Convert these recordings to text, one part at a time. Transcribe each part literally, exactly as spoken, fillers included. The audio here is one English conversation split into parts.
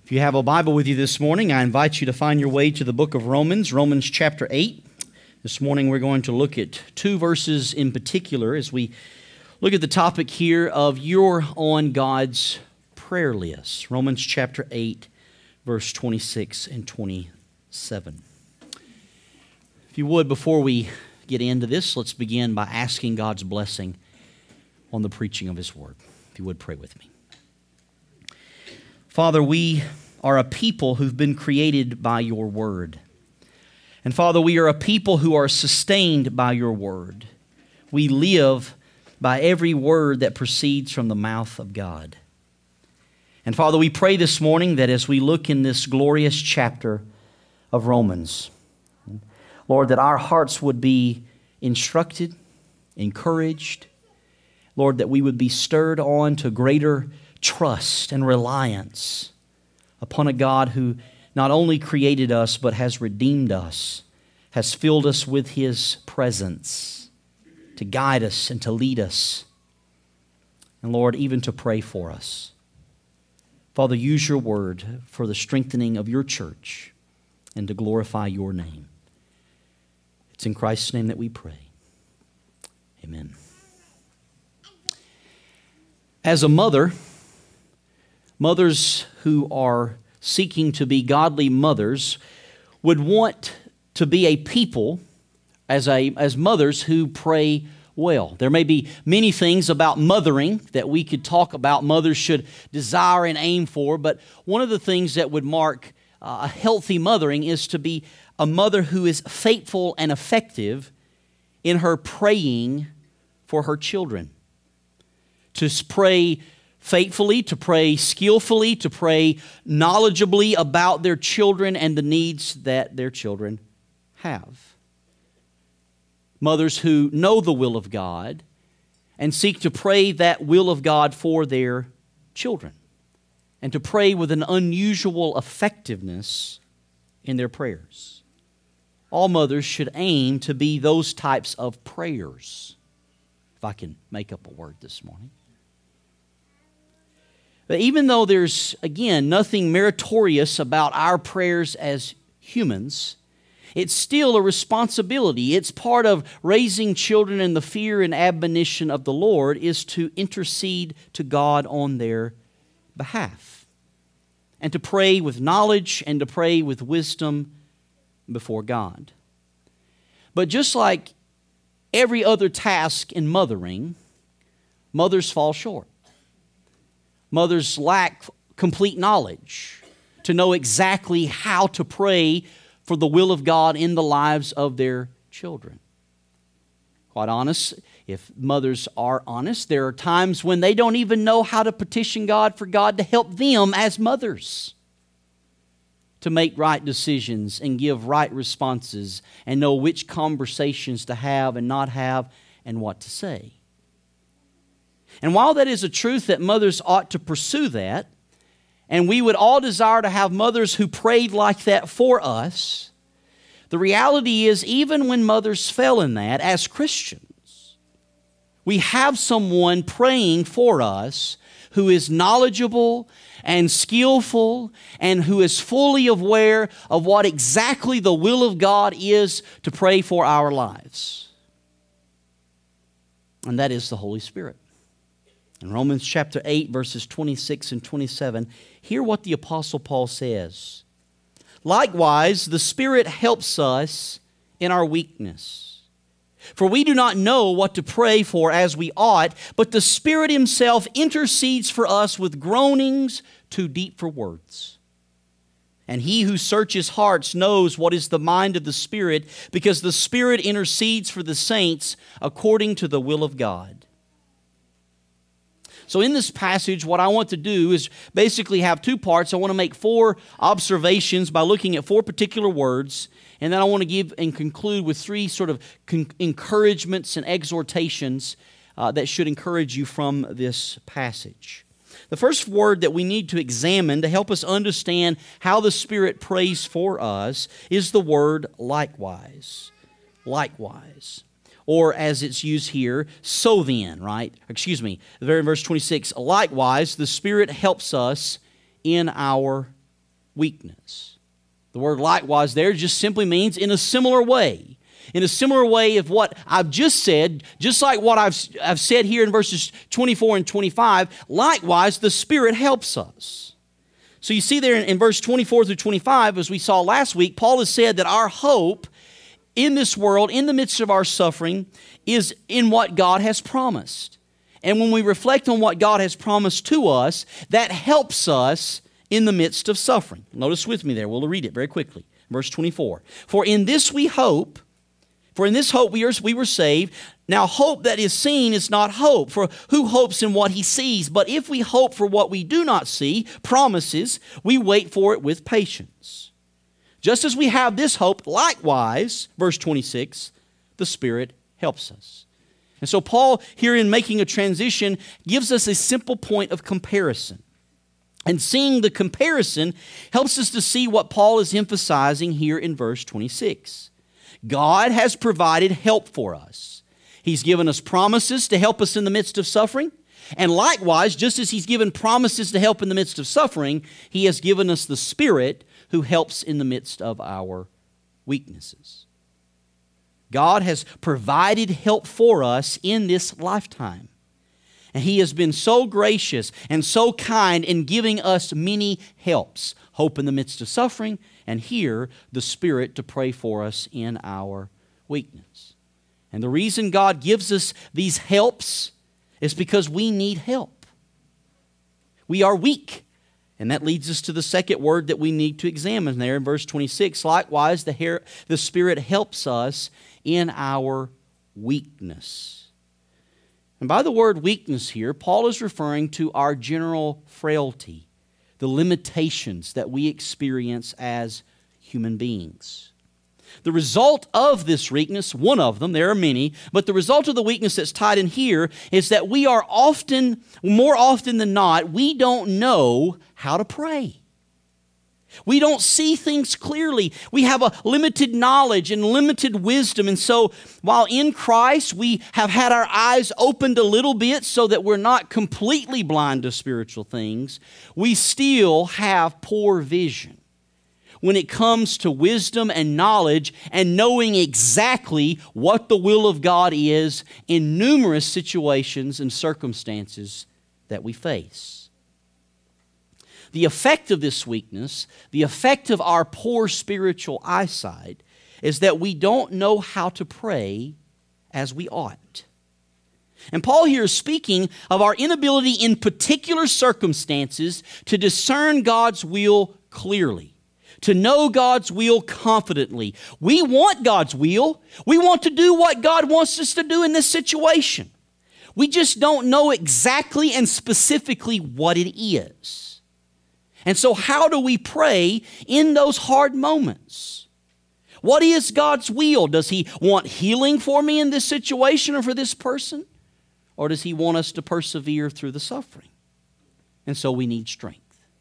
If you have a Bible with you this morning, I invite you to find your way to the book of Romans, Romans chapter eight. This morning we're going to look at two verses in particular as we look at the topic here of you're on God's prayer list. Romans chapter eight, verse twenty-six and twenty-seven. If you would, before we get into this, let's begin by asking God's blessing on the preaching of His Word. If you would, pray with me. Father, we are a people who've been created by Your Word. And Father, we are a people who are sustained by Your Word. We live by every word that proceeds from the mouth of God. And Father, we pray this morning that as we look in this glorious chapter of Romans, Lord, that our hearts would be instructed, encouraged, Lord, that we would be stirred on to greater trust and reliance upon a God who not only created us, but has redeemed us, has filled us with His presence to guide us and to lead us, and Lord, even to pray for us. Father, use Your Word for the strengthening of Your church and to glorify Your name. It's in Christ's name that we pray. Amen. As a mother, mothers who are seeking to be godly mothers would want to be a people as a as mothers who pray well. There may be many things about mothering that we could talk about mothers should desire and aim for, but one of the things that would mark uh, a healthy mothering is to be a mother who is faithful and effective in her praying for her children. To pray faithfully, to pray skillfully, to pray knowledgeably about their children and the needs that their children have. Mothers who know the will of God and seek to pray that will of God for their children, and to pray with an unusual effectiveness in their prayers. All mothers should aim to be those types of prayers, if I can make up a word this morning. But even though there's, again, nothing meritorious about our prayers as humans, it's still a responsibility. It's part of raising children in the fear and admonition of the Lord is to intercede to God on their behalf, and to pray with knowledge and to pray with wisdom before God. But just like every other task in mothering, mothers fall short. Mothers lack complete knowledge to know exactly how to pray for the will of God in the lives of their children. Quite honest, if mothers are honest, there are times when they don't even know how to petition God for God to help them as mothers to make right decisions and give right responses and know which conversations to have and not have and what to say. And while that is a truth that mothers ought to pursue that, and we would all desire to have mothers who prayed like that for us, the reality is even when mothers fail in that, as Christians, we have someone praying for us who is knowledgeable and skillful and who is fully aware of what exactly the will of God is to pray for our lives. And that is the Holy Spirit. In Romans chapter eight, verses twenty-six and twenty-seven, hear what the Apostle Paul says. Likewise, the Spirit helps us in our weakness. For we do not know what to pray for as we ought, but the Spirit Himself intercedes for us with groanings too deep for words. And He who searches hearts knows what is the mind of the Spirit, because the Spirit intercedes for the saints according to the will of God. So in this passage, what I want to do is basically have two parts. I want to make four observations by looking at four particular words, and then I want to give and conclude with three sort of con- encouragements and exhortations uh, that should encourage you from this passage. The first word that we need to examine to help us understand how the Spirit prays for us is the word likewise. Likewise. Or as it's used here, so then, right? Excuse me, the very verse twenty-six, likewise, the Spirit helps us in our weakness. The word likewise there just simply means in a similar way. In a similar way of what I've just said, just like what I've, I've said here in verses twenty-four and twenty-five, likewise the Spirit helps us. So you see there in, in verse twenty-four through twenty-five, as we saw last week, Paul has said that our hope in this world, in the midst of our suffering, is in what God has promised. And when we reflect on what God has promised to us, that helps us in the midst of suffering. Notice with me there, we'll read it very quickly. Verse twenty-four. For in this we hope, for in this hope we, are, we were saved. Now hope that is seen is not hope, for who hopes in what he sees? But if we hope for what we do not see, promises, we wait for it with patience. Just as we have this hope, likewise, verse twenty-six, the Spirit helps us. And so Paul, here in making a transition, gives us a simple point of comparison. And seeing the comparison helps us to see what Paul is emphasizing here in verse twenty-six. God has provided help for us. He's given us promises to help us in the midst of suffering. And likewise, just as He's given promises to help in the midst of suffering, He has given us the Spirit who helps in the midst of our weaknesses. God has provided help for us in this lifetime. And He has been so gracious and so kind in giving us many helps. Hope in the midst of suffering, and here the Spirit to pray for us in our weakness. And the reason God gives us these helps is because we need help. We are weak. And that leads us to the second word that we need to examine there in verse twenty-six. Likewise, the, hair, the Spirit helps us in our weakness. And by the word weakness here, Paul is referring to our general frailty, the limitations that we experience as human beings. The result of this weakness, one of them, there are many, but the result of the weakness that's tied in here is that we are often, more often than not, we don't know how to pray. We don't see things clearly. We have a limited knowledge and limited wisdom. And so while in Christ we have had our eyes opened a little bit so that we're not completely blind to spiritual things, we still have poor vision when it comes to wisdom and knowledge and knowing exactly what the will of God is in numerous situations and circumstances that we face. The effect of this weakness, the effect of our poor spiritual eyesight, is that we don't know how to pray as we ought. And Paul here is speaking of our inability in particular circumstances to discern God's will clearly, to know God's will confidently. We want God's will. We want to do what God wants us to do in this situation. We just don't know exactly and specifically what it is. And so how do we pray in those hard moments? What is God's will? Does He want healing for me in this situation or for this person? Or does He want us to persevere through the suffering? And so we need strength.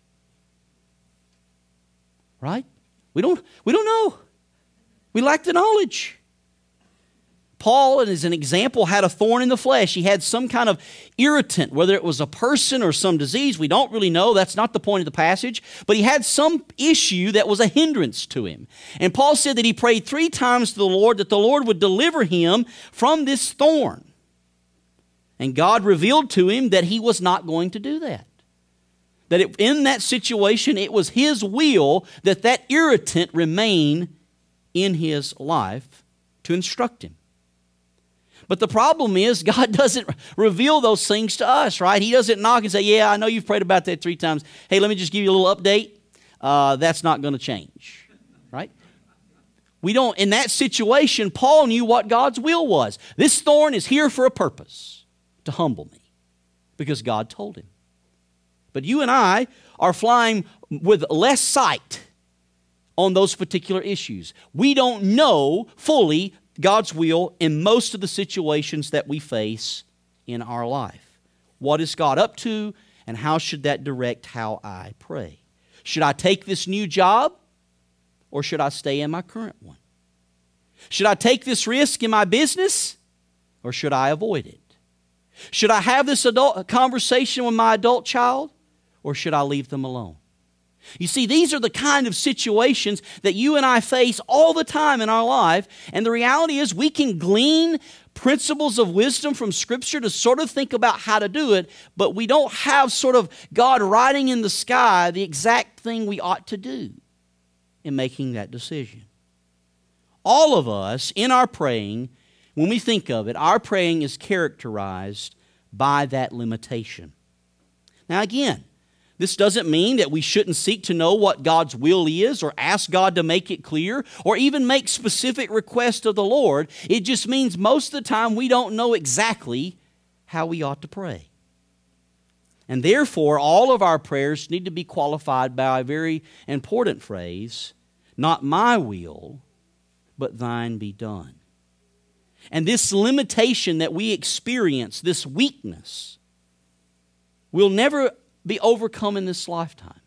Right? We don't, we don't know. We lack the knowledge. Paul, as an example, had a thorn in the flesh. He had some kind of irritant, whether it was a person or some disease. We don't really know. That's not the point of the passage. But he had some issue that was a hindrance to him. And Paul said that he prayed three times to the Lord that the Lord would deliver him from this thorn. And God revealed to him that He was not going to do that. That it, in that situation, it was His will that that irritant remain in his life to instruct him. But the problem is God doesn't reveal those things to us, right? He doesn't knock and say, yeah, I know you've prayed about that three times. Hey, let me just give you a little update. Uh, that's not going to change, right? We don't, in that situation, Paul knew what God's will was. This thorn is here for a purpose, to humble me, because God told him. But you and I are flying with less sight on those particular issues. We don't know fully God's will in most of the situations that we face in our life. What is God up to, and how should that direct how I pray? Should I take this new job, or should I stay in my current one? Should I take this risk in my business, or should I avoid it? Should I have this adult conversation with my adult child, or should I leave them alone? You see, these are the kind of situations that you and I face all the time in our life. And the reality is we can glean principles of wisdom from Scripture to sort of think about how to do it, but we don't have sort of God writing in the sky the exact thing we ought to do in making that decision. All of us, in our praying, when we think of it, our praying is characterized by that limitation. Now again, this doesn't mean that we shouldn't seek to know what God's will is or ask God to make it clear or even make specific requests of the Lord. It just means most of the time we don't know exactly how we ought to pray. And therefore, all of our prayers need to be qualified by a very important phrase, not my will, but thine be done. And this limitation that we experience, this weakness, will never be overcome in this lifetime.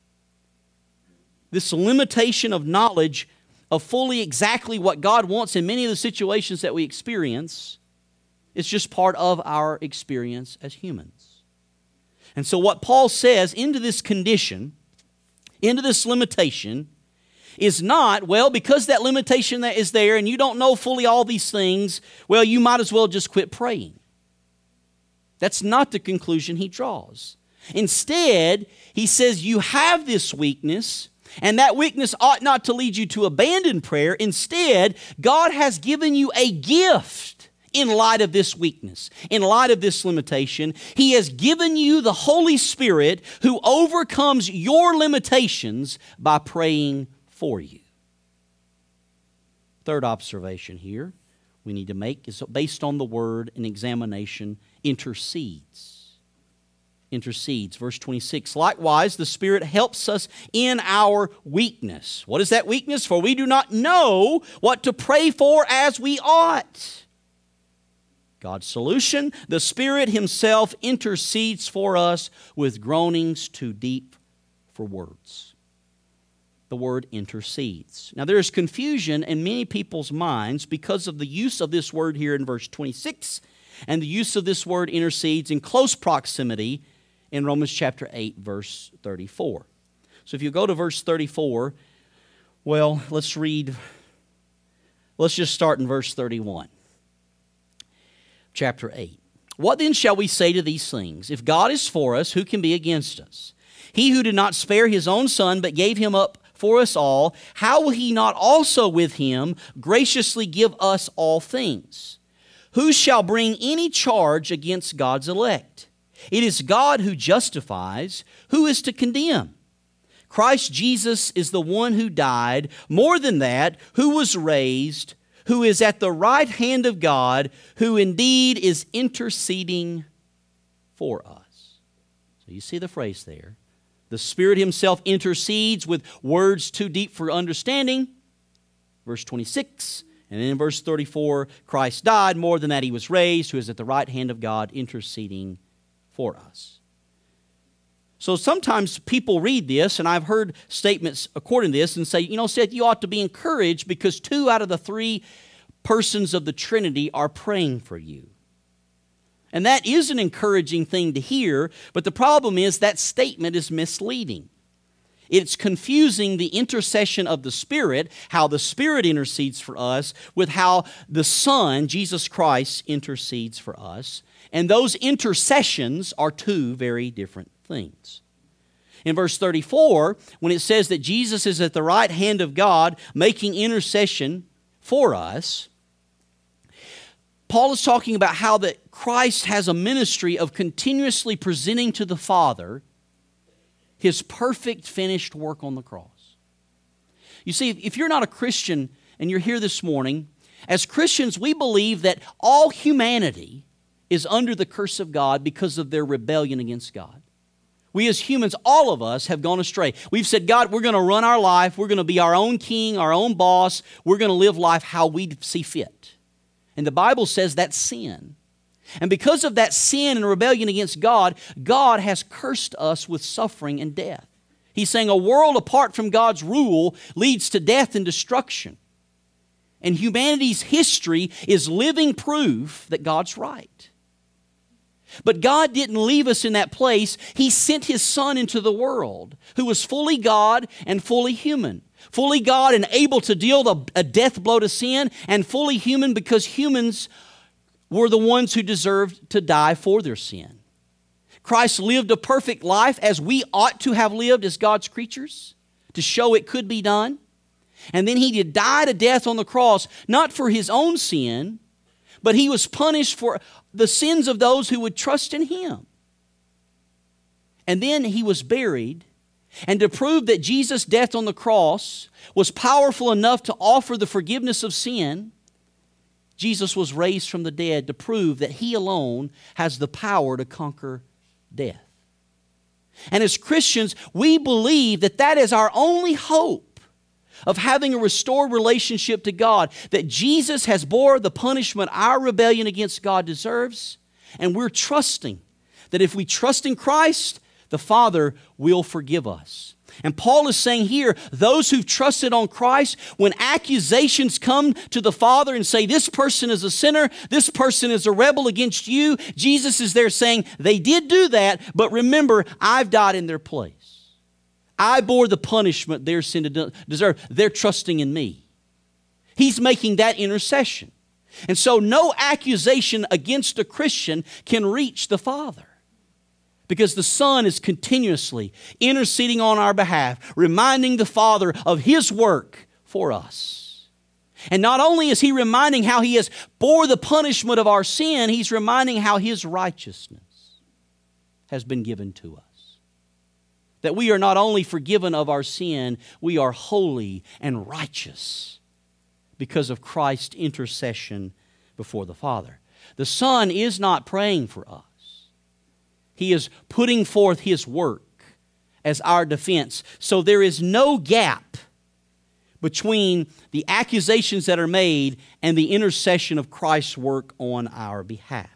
This limitation of knowledge of fully exactly what God wants in many of the situations that we experience is just part of our experience as humans. And so what Paul says into this condition, into this limitation, is not, well, because that limitation that is there and you don't know fully all these things, well, you might as well just quit praying. That's not the conclusion he draws. Instead, he says you have this weakness, and that weakness ought not to lead you to abandon prayer. Instead, God has given you a gift in light of this weakness, in light of this limitation. He has given you the Holy Spirit who overcomes your limitations by praying for you. Third observation here we need to make is based on the word and examination, intercedes. Intercedes. Verse twenty-six, likewise, the Spirit helps us in our weakness. What is that weakness? For we do not know what to pray for as we ought. God's solution, the Spirit Himself intercedes for us with groanings too deep for words. The word intercedes. Now there is confusion in many people's minds because of the use of this word here in verse twenty-six and the use of this word intercedes in close proximity in Romans chapter eight, verse thirty-four. So if you go to verse thirty-four, well, let's read, let's just start in verse thirty-one. Chapter eight. What then shall we say to these things? If God is for us, who can be against us? He who did not spare His own Son, but gave Him up for us all, how will He not also with Him graciously give us all things? Who shall bring any charge against God's elect? It is God who justifies. Who is to condemn? Christ Jesus is the one who died, more than that, who was raised, who is at the right hand of God, who indeed is interceding for us. So you see the phrase there. The Spirit Himself intercedes with words too deep for understanding. Verse twenty-six. And then in verse thirty-four, Christ died, more than that He was raised, who is at the right hand of God interceding for us. So sometimes people read this, and I've heard statements according to this and say, you know, Seth, you ought to be encouraged because two out of the three persons of the Trinity are praying for you. And that is an encouraging thing to hear, but the problem is that statement is misleading. It's confusing the intercession of the Spirit, how the Spirit intercedes for us, with how the Son, Jesus Christ, intercedes for us. And those intercessions are two very different things. In verse thirty-four, when it says that Jesus is at the right hand of God making intercession for us, Paul is talking about how that Christ has a ministry of continuously presenting to the Father His perfect finished work on the cross. You see, if you're not a Christian and you're here this morning, as Christians we believe that all humanity is under the curse of God because of their rebellion against God. We as humans, all of us, have gone astray. We've said, God, we're going to run our life. We're going to be our own king, our own boss. We're going to live life how we see fit. And the Bible says that's sin. And because of that sin and rebellion against God, God has cursed us with suffering and death. He's saying a world apart from God's rule leads to death and destruction. And humanity's history is living proof that God's right. But God didn't leave us in that place. He sent His Son into the world, who was fully God and fully human. Fully God and able to deal a death blow to sin, and fully human because humans were the ones who deserved to die for their sin. Christ lived a perfect life as we ought to have lived as God's creatures, to show it could be done. And then He did die to death on the cross, not for His own sin, but He was punished for the sins of those who would trust in Him. And then He was buried, and to prove that Jesus' death on the cross was powerful enough to offer the forgiveness of sin, Jesus was raised from the dead to prove that He alone has the power to conquer death. And as Christians, we believe that that is our only hope of having a restored relationship to God, that Jesus has bore the punishment our rebellion against God deserves, and we're trusting that if we trust in Christ, the Father will forgive us. And Paul is saying here, those who've trusted on Christ, when accusations come to the Father and say, this person is a sinner, this person is a rebel against you, Jesus is there saying, they did do that, but remember, I've died in their place. I bore the punishment their sin deserved. They're trusting in me. He's making that intercession. And so no accusation against a Christian can reach the Father, because the Son is continuously interceding on our behalf, reminding the Father of His work for us. And not only is He reminding how He has bore the punishment of our sin, He's reminding how His righteousness has been given to us. That we are not only forgiven of our sin, we are holy and righteous because of Christ's intercession before the Father. The Son is not praying for us. He is putting forth His work as our defense. So there is no gap between the accusations that are made and the intercession of Christ's work on our behalf.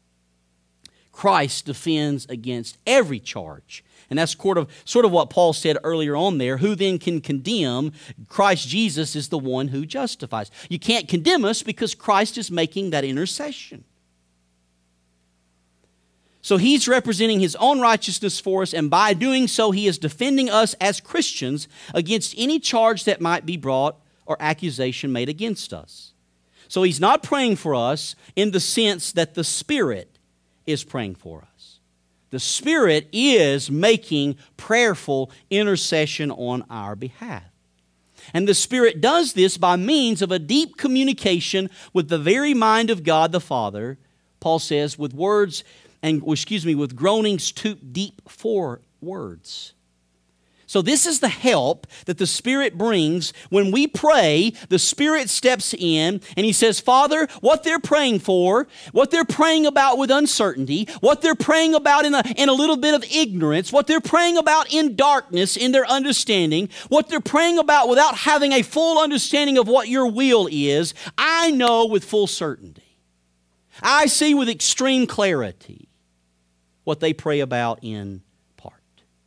Christ defends against every charge. And that's sort of, sort of what Paul said earlier on there. Who then can condemn? Christ Jesus is the one who justifies. You can't condemn us because Christ is making that intercession. So He's representing His own righteousness for us, and by doing so, He is defending us as Christians against any charge that might be brought or accusation made against us. So He's not praying for us in the sense that the Spirit is praying for us. The Spirit is making prayerful intercession on our behalf. And the Spirit does this by means of a deep communication with the very mind of God the Father, Paul says, with words and, excuse me, with groanings too deep for words. So this is the help that the Spirit brings. When we pray, the Spirit steps in and He says, Father, what they're praying for, what they're praying about with uncertainty, what they're praying about in a, in a little bit of ignorance, what they're praying about in darkness in their understanding, what they're praying about without having a full understanding of what your will is, I know with full certainty. I see with extreme clarity what they pray about in part.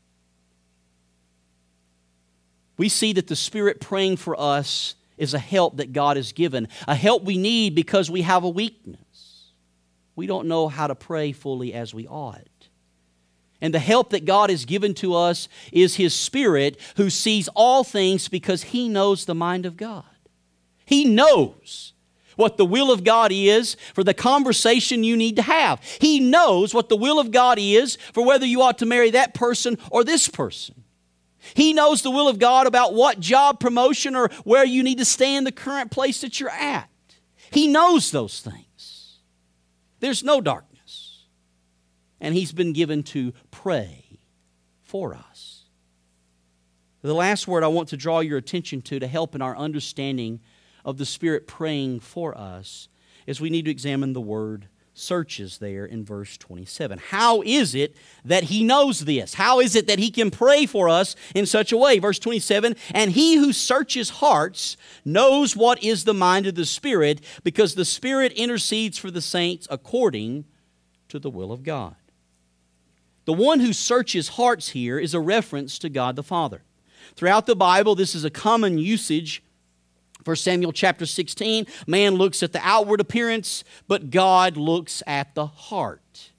We see that the Spirit praying for us is a help that God has given, a help we need because we have a weakness. We don't know how to pray fully as we ought. And the help that God has given to us is His Spirit, who sees all things because He knows the mind of God. He knows what the will of God is for the conversation you need to have. He knows what the will of God is for whether you ought to marry that person or this person. He knows the will of God about what job promotion or where you need to stay in the current place that you're at. He knows those things. There's no darkness. And He's been given to pray for us. The last word I want to draw your attention to to help in our understanding of the Spirit praying for us is we need to examine the word searches there in verse twenty-seven. How is it that He knows this? How is it that He can pray for us in such a way? Verse twenty-seven, and He who searches hearts knows what is the mind of the Spirit, because the Spirit intercedes for the saints according to the will of God. The one who searches hearts here is a reference to God the Father. Throughout the Bible, this is a common usage. First Samuel chapter sixteen, man looks at the outward appearance, but God looks at the heart.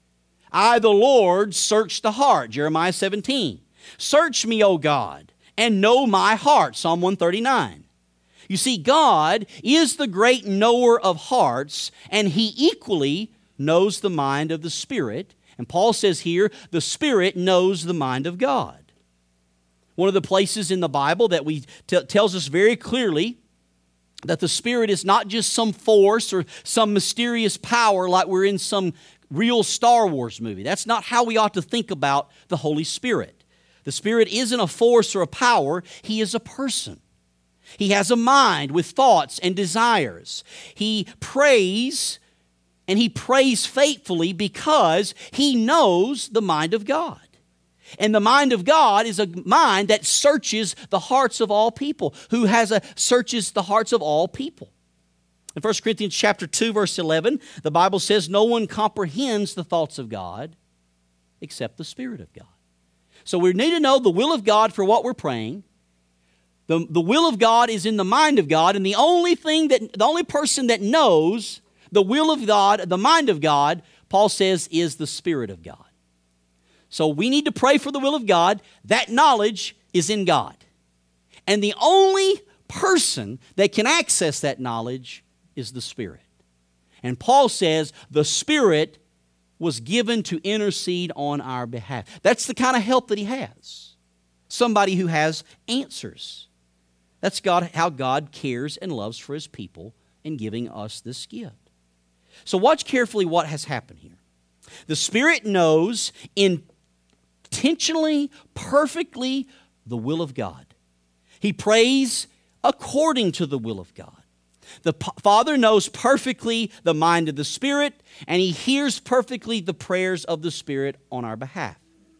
I, the Lord, search the heart, Jeremiah seventeen. Search me, O God, and know my heart, Psalm one thirty-nine. You see, God is the great knower of hearts, and He equally knows the mind of the Spirit. And Paul says here, the Spirit knows the mind of God. One of the places in the Bible that we t- tells us very clearly that the Spirit is not just some force or some mysterious power like we're in some real Star Wars movie. That's not how we ought to think about the Holy Spirit. The Spirit isn't a force or a power. He is a person. He has a mind with thoughts and desires. He prays, and He prays faithfully because He knows the mind of God. And the mind of God is a mind that searches the hearts of all people, who has a searches the hearts of all people. In First Corinthians chapter two, verse eleven, the Bible says, no one comprehends the thoughts of God except the Spirit of God. So we need to know the will of God for what we're praying. The, the will of God is in the mind of God, and the only thing that the only person that knows the will of God, the mind of God, Paul says, is the Spirit of God. So we need to pray for the will of God. That knowledge is in God. And the only person that can access that knowledge is the Spirit. And Paul says the Spirit was given to intercede on our behalf. That's the kind of help that He has. Somebody who has answers. That's God, how God cares and loves for His people in giving us this gift. So watch carefully what has happened here. The Spirit knows intentionally, perfectly the will of God. He prays according to the will of God. The Father knows perfectly the mind of the Spirit, and He hears perfectly the prayers of the Spirit on our behalf.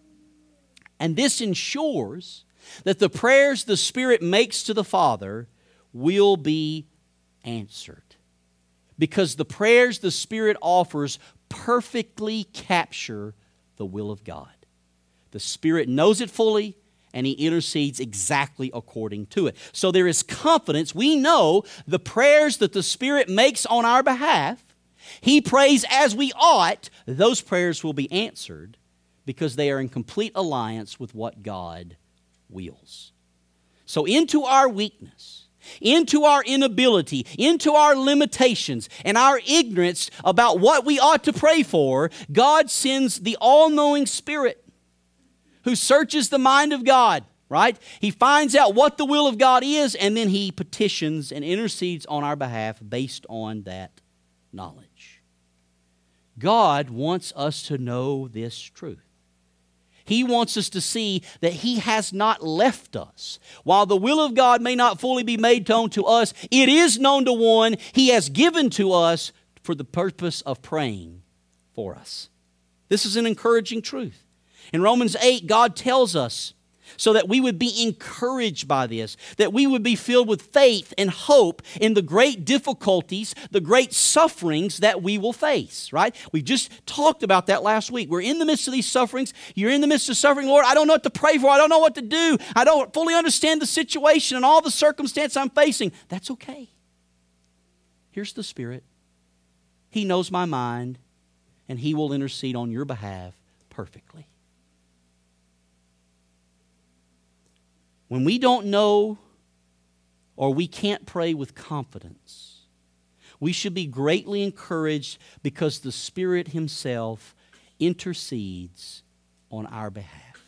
And this ensures that the prayers the Spirit makes to the Father will be answered. Because the prayers the Spirit offers perfectly capture the will of God. The Spirit knows it fully, and He intercedes exactly according to it. So there is confidence. We know the prayers that the Spirit makes on our behalf, He prays as we ought, those prayers will be answered because they are in complete alliance with what God wills. So into our weakness, into our inability, into our limitations, and our ignorance about what we ought to pray for, God sends the all-knowing Spirit who searches the mind of God, right? He finds out what the will of God is, and then He petitions and intercedes on our behalf based on that knowledge. God wants us to know this truth. He wants us to see that He has not left us. While the will of God may not fully be made known to us, it is known to one He has given to us for the purpose of praying for us. This is an encouraging truth. In Romans eight, God tells us so that we would be encouraged by this, that we would be filled with faith and hope in the great difficulties, the great sufferings that we will face, right? We just talked about that last week. We're in the midst of these sufferings. You're in the midst of suffering. Lord, I don't know what to pray for. I don't know what to do. I don't fully understand the situation and all the circumstance I'm facing. That's okay. Here's the Spirit. He knows my mind, and He will intercede on your behalf perfectly. When we don't know or we can't pray with confidence, we should be greatly encouraged because the Spirit Himself intercedes on our behalf.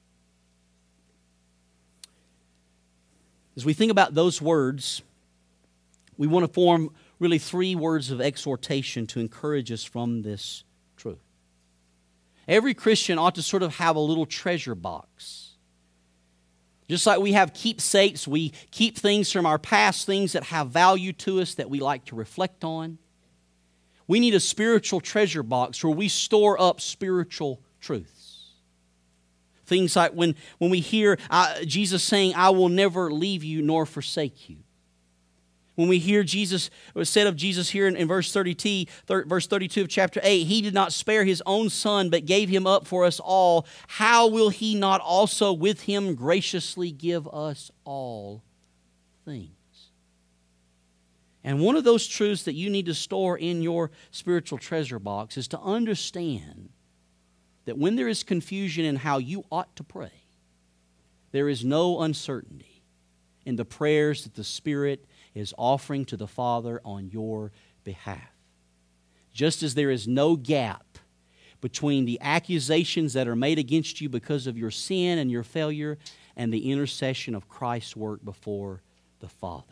As we think about those words, we want to form really three words of exhortation to encourage us from this truth. Every Christian ought to sort of have a little treasure box. Just like we have keepsakes, we keep things from our past, things that have value to us that we like to reflect on. We need a spiritual treasure box where we store up spiritual truths. Things like when, when we hear uh, Jesus saying, I will never leave you nor forsake you. When we hear Jesus, it was said of Jesus here in, in verse thirty-two, verse thirty-two of chapter eight, He did not spare His own Son, but gave Him up for us all. How will He not also with Him graciously give us all things? And one of those truths that you need to store in your spiritual treasure box is to understand that when there is confusion in how you ought to pray, there is no uncertainty in the prayers that the Spirit is offering to the Father on your behalf. Just as there is no gap between the accusations that are made against you because of your sin and your failure and the intercession of Christ's work before the Father.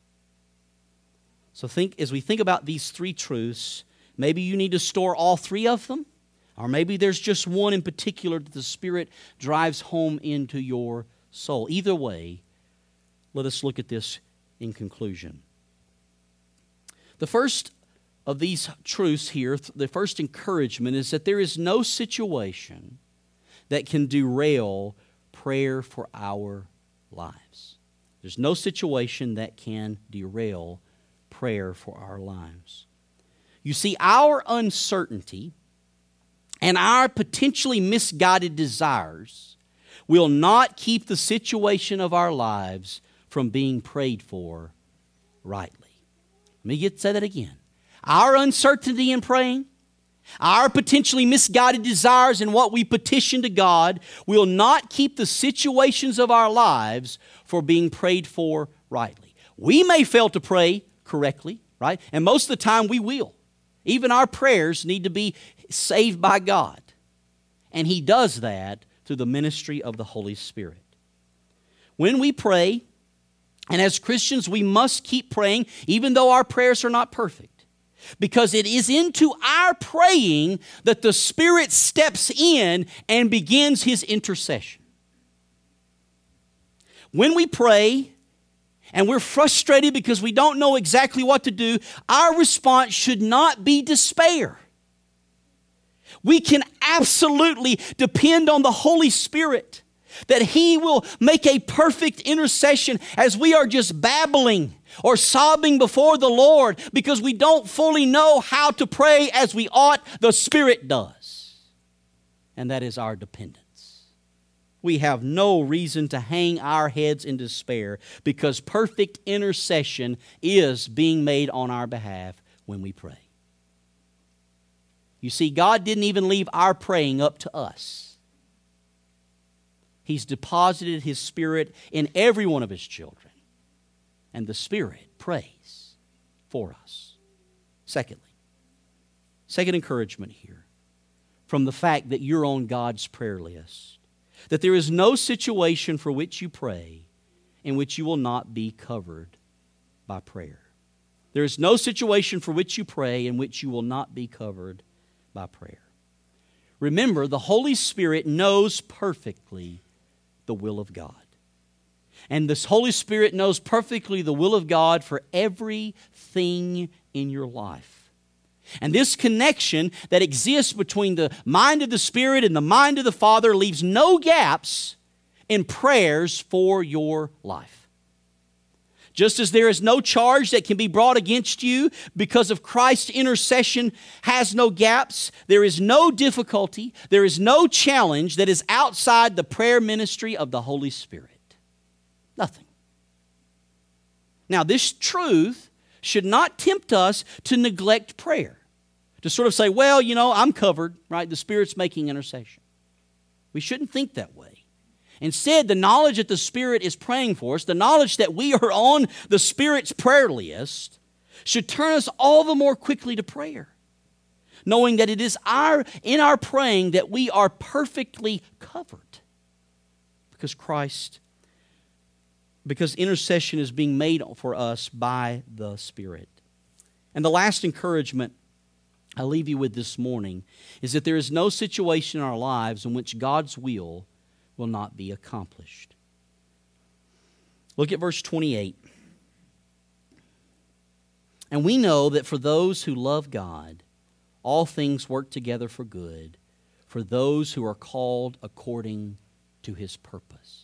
So think, as we think about these three truths, maybe you need to store all three of them, or maybe there's just one in particular that the Spirit drives home into your soul. Either way, let us look at this in conclusion. The first of these truths here, the first encouragement is that there is no situation that can derail prayer for our lives. There's no situation that can derail prayer for our lives. You see, our uncertainty and our potentially misguided desires will not keep the situation of our lives from being prayed for rightly. Let me get say that again. Our uncertainty in praying, our potentially misguided desires in what we petition to God will not keep the situations of our lives from being prayed for rightly. We may fail to pray correctly, right? And most of the time we will. Even our prayers need to be saved by God. And He does that through the ministry of the Holy Spirit. When we pray, and as Christians we must keep praying even though our prayers are not perfect. Because it is into our praying that the Spirit steps in and begins His intercession. When we pray and we're frustrated because we don't know exactly what to do, our response should not be despair. We can absolutely depend on the Holy Spirit that He will make a perfect intercession as we are just babbling or sobbing before the Lord because we don't fully know how to pray as we ought. The Spirit does. And that is our dependence. We have no reason to hang our heads in despair because perfect intercession is being made on our behalf when we pray. You see, God didn't even leave our praying up to us. He's deposited His Spirit in every one of His children. And the Spirit prays for us. Secondly, second encouragement here from the fact that you're on God's prayer list, that there is no situation for which you pray in which you will not be covered by prayer. There is no situation for which you pray in which you will not be covered by prayer. Remember, the Holy Spirit knows perfectly the will of God. And this Holy Spirit knows perfectly the will of God for everything in your life. And this connection that exists between the mind of the Spirit and the mind of the Father leaves no gaps in prayers for your life. Just as there is no charge that can be brought against you because of Christ's intercession has no gaps, there is no difficulty, there is no challenge that is outside the prayer ministry of the Holy Spirit. Nothing. Now, this truth should not tempt us to neglect prayer. To sort of say, well, you know, I'm covered, right? The Spirit's making intercession. We shouldn't think that way. Instead, the knowledge that the Spirit is praying for us, the knowledge that we are on the Spirit's prayer list, should turn us all the more quickly to prayer. Knowing that it is our in our praying that we are perfectly covered. Because Christ Because intercession is being made for us by the Spirit. And the last encouragement I leave you with this morning is that there is no situation in our lives in which God's will will not be accomplished. Look at verse twenty-eight. And we know that for those who love God, all things work together for good, for those who are called according to His purpose.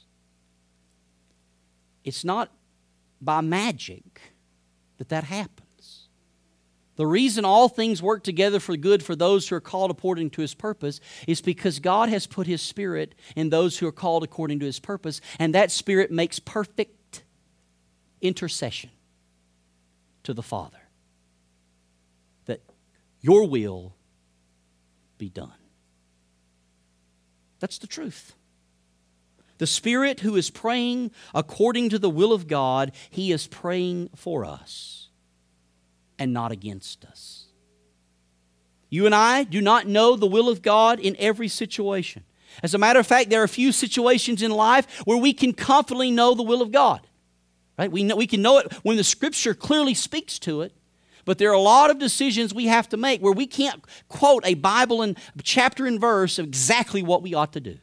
It's not by magic that that happens. The reason all things work together for good for those who are called according to His purpose is because God has put His Spirit in those who are called according to His purpose, and that Spirit makes perfect intercession to the Father that your will be done. That's the truth. The Spirit who is praying according to the will of God, He is praying for us and not against us. You and I do not know the will of God in every situation. As a matter of fact, there are a few situations in life where we can confidently know the will of God. Right? We know, we can know it when the Scripture clearly speaks to it. But there are a lot of decisions we have to make where we can't quote a Bible and chapter and verse of exactly what we ought to do.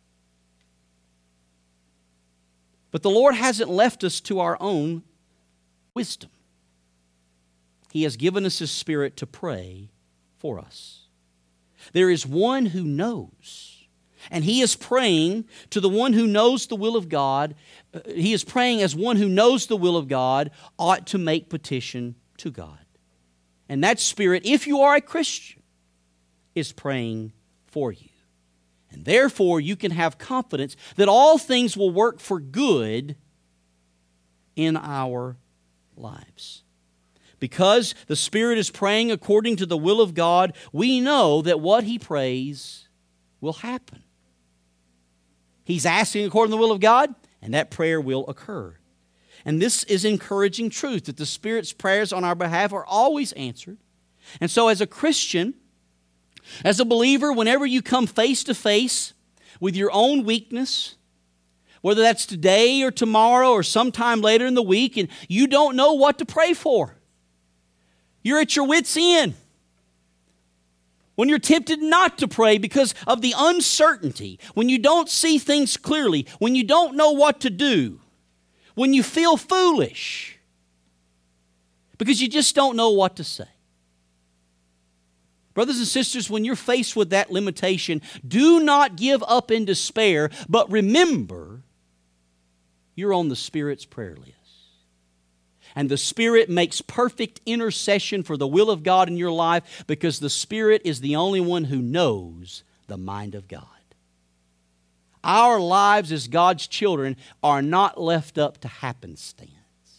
But the Lord hasn't left us to our own wisdom. He has given us His Spirit to pray for us. There is one who knows, and He is praying to the one who knows the will of God. He is praying as one who knows the will of God ought to make petition to God. And that Spirit, if you are a Christian, is praying for you. And therefore, you can have confidence that all things will work for good in our lives. Because the Spirit is praying according to the will of God, we know that what He prays will happen. He's asking according to the will of God, and that prayer will occur. And this is encouraging truth, that the Spirit's prayers on our behalf are always answered. And so as a Christian, as a believer, whenever you come face to face with your own weakness, whether that's today or tomorrow or sometime later in the week, and you don't know what to pray for, you're at your wit's end. When you're tempted not to pray because of the uncertainty, when you don't see things clearly, when you don't know what to do, when you feel foolish because you just don't know what to say. Brothers and sisters, when you're faced with that limitation, do not give up in despair, but remember you're on the Spirit's prayer list. And the Spirit makes perfect intercession for the will of God in your life because the Spirit is the only one who knows the mind of God. Our lives as God's children are not left up to happenstance.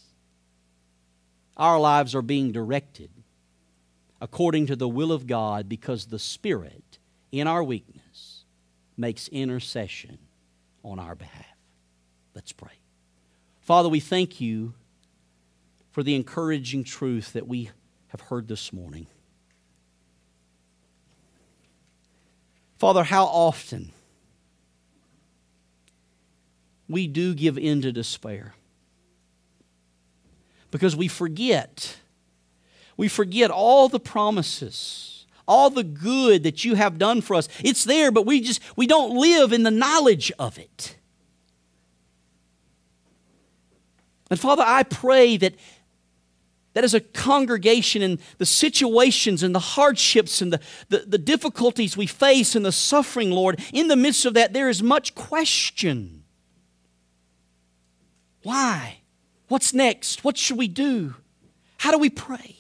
Our lives are being directed according to the will of God because the Spirit, in our weakness, makes intercession on our behalf. Let's pray. Father, we thank You for the encouraging truth that we have heard this morning. Father, how often we do give in to despair because we forget. We forget all the promises, all the good that You have done for us. It's there, but we just we don't live in the knowledge of it. And Father, I pray that that as a congregation and the situations and the hardships and the, the, the difficulties we face and the suffering, Lord, in the midst of that there is much question. Why? What's next? What should we do? How do we pray?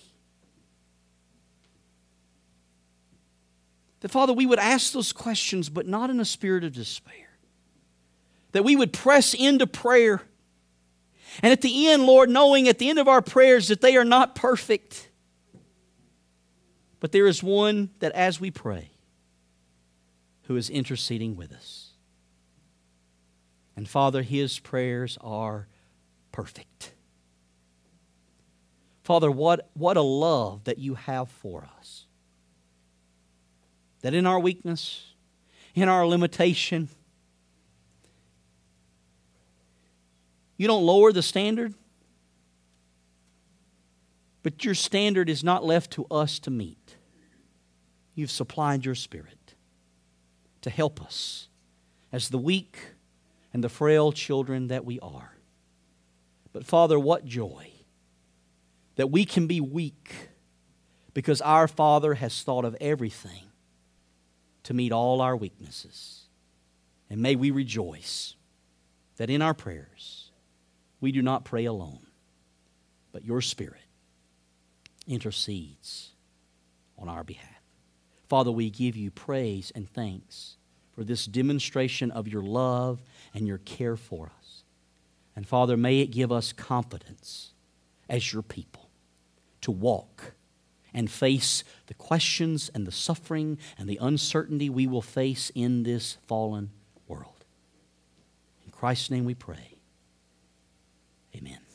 That, Father, we would ask those questions, but not in a spirit of despair. That we would press into prayer. And at the end, Lord, knowing at the end of our prayers that they are not perfect. But there is one that as we pray, who is interceding with us. And Father, His prayers are perfect. Father, what, what a love that You have for us. That in our weakness, in our limitation, You don't lower the standard, but Your standard is not left to us to meet. You've supplied Your Spirit to help us as the weak and the frail children that we are. But Father, what joy that we can be weak because our Father has thought of everything to meet all our weaknesses. And may we rejoice that in our prayers we do not pray alone, but Your Spirit intercedes on our behalf. Father, we give You praise and thanks for this demonstration of Your love and Your care for us. And Father, may it give us confidence as Your people to walk and face the questions and the suffering and the uncertainty we will face in this fallen world. In Christ's name we pray. Amen.